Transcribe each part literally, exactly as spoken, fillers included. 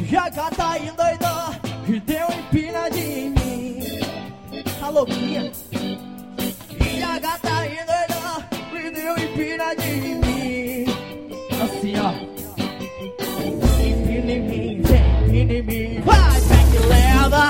Já gata aí doida, e deu empinadinha em mim. Tá louquinha? E a gata aí doida, e deu empinadinha em mim. Assim ó. Empina em mim, vem, empina em mim. Vai, pega e leva.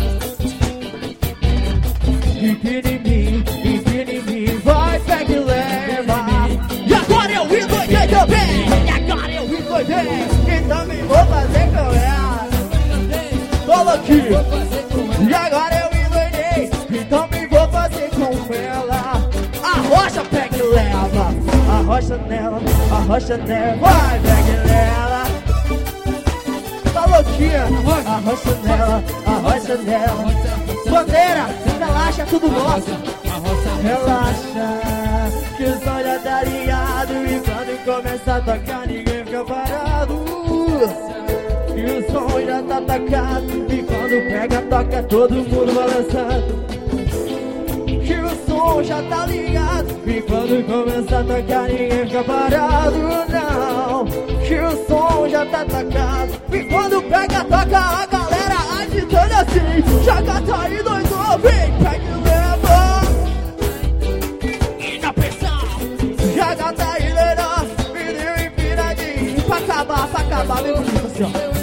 Empina em mim, empina em mim. Vai, pega e leva. E agora eu endoidei também. E agora eu endoidei. E também vou fazer com ela. Toma aqui. E agora eu endoidei. E também vou fazer com ela. Arrocha, pega e leva. Arrocha nela, arrocha nela. Vai, pega e leva. Tá louquinha. Arrocha nela, arrocha nela. Bandeira, relaxa, tudo nosso. Relaxa, que o som já tá ligado. E quando começa a tocar, ninguém fica parado. Que o som já tá tocado. E quando pega, toca, todo mundo balançando. Que o som já tá ligado. E quando começa a tocar, ninguém fica parado. Não, que o som já tá tocado. E quando pega, toca, a galera agitando assim. Já gata aí doido, vem, pega e leva. E na pressão. Já gata aí doido, me deu empinadinho. Pra acabar, pra acabar, vem comigo assim ó.